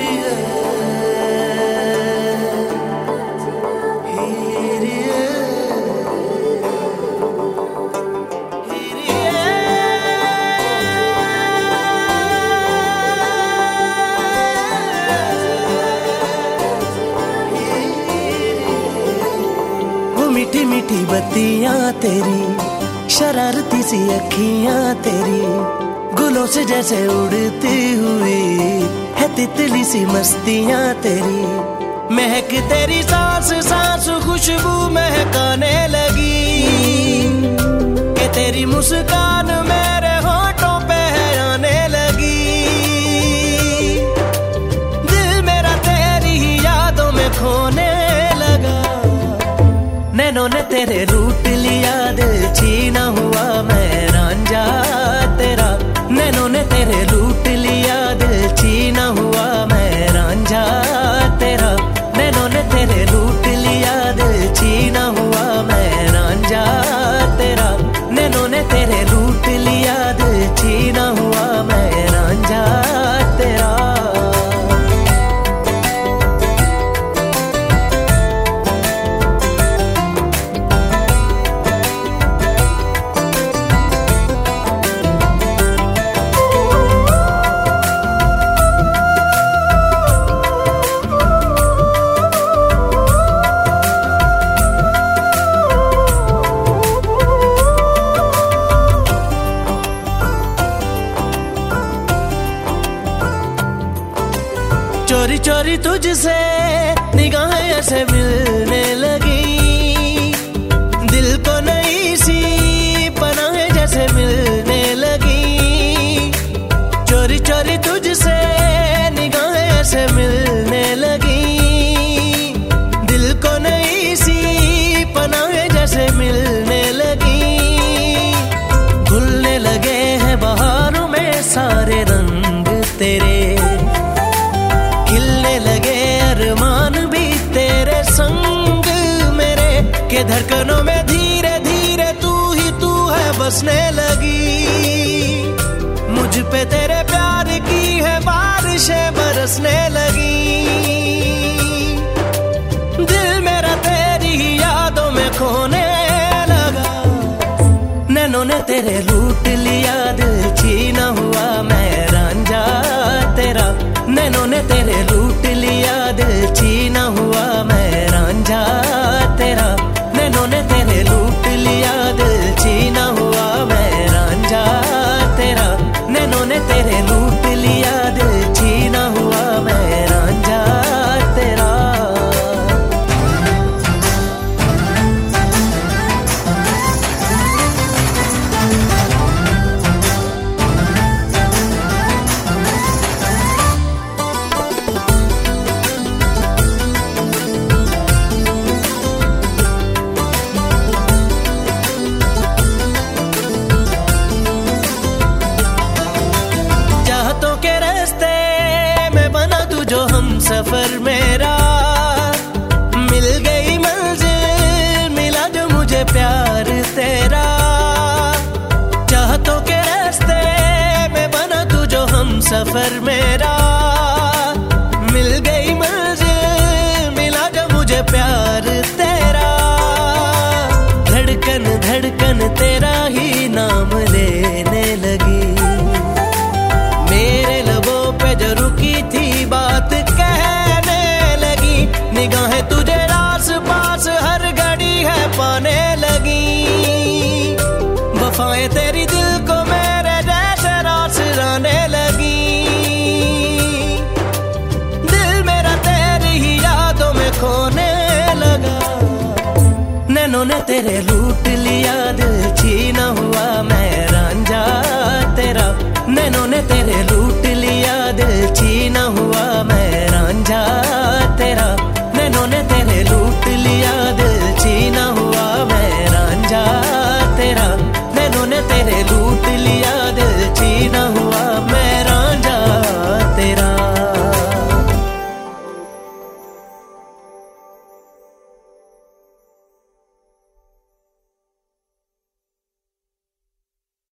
मीठी मीठी बत्तियां तेरी, शरारती सी अखियां तेरी, गुलों से जैसे उड़ती हुई है तितली सी मस्तियां तेरी। महक तेरी सांस सांस खुशबू महकाने लगी, कि तेरी मुस्कान मेरे होठों पे आने लगी। दिल मेरा तेरी ही यादों में खोने लगा, नैनों ने तेरे रूट लिया, दिल छीना हुआ मैं रांझा तेरा। नैनों ने तेरे रूट लिया, दिल छीना हुआ मैं रांझा तेरा। नैनों ने तेरे रूट लिया, दिल छीना हुआ मैं रांझा तेरा। नैनों ने तेरे रूट लिया, दिल छीना हुआ मैं रांझा तेरा। चोरी चोरी तुझसे निगाहें ऐसे मिलने लगी, दिल को नई सी पनाहें जैसे मिलने लगी। चोरी चोरी तुझसे निगाहें ऐसे मिलने लगी, दिल को नई सी पनाहें जैसे मिलने लगी। घुलने लगे हैं बहारों में सारे रंग तेरे, खिलने लगे अरमान भी तेरे संग मेरे, के धड़कनों में धीरे धीरे तू ही तू है बसने लगी। मुझ पे तेरे प्यार की है बारिशें बरसने लगी। दिल मेरा तेरी ही यादों में खोने लगा, नैनों ने तेरे लूट लिया, दिल छीना हुआ मैं रांझा तेरा। नैनों ने तेरे लूट लिया, दिल छीना हुआ मैं रांझा तेरा। नैनों ने तेरे लूट लिया, दिल छीना हुआ मैं रांझा तेरा। नैनों ने तेरे लूट लिया, दिल छीना हुआ मैं रांझा तेरा। सफर मेरा मिल गई मंजिल, मिला जो मुझे प्यार तेरा। चाहतों के रास्ते में बना तू जो हम सफर मेरा, मिल गई मंजिल, मिला जो मुझे प्यार तेरा। धड़कन धड़कन तेरा ही नाम लेने लगी, मेरे लबों पे जो रुकी थी बात कहने लगी। निगाहें तुझे आस पास हर घड़ी है पाने लगी, वफाएं तेरी दिल को मेरे जैसे रास लाने लगी। दिल मेरा तेरी ही यादों में खोने लगा, नैनों ने तेरे लूट लिया, दिल छीना हुआ मैं रांझा तेरा। नैनों ने तेरे लूट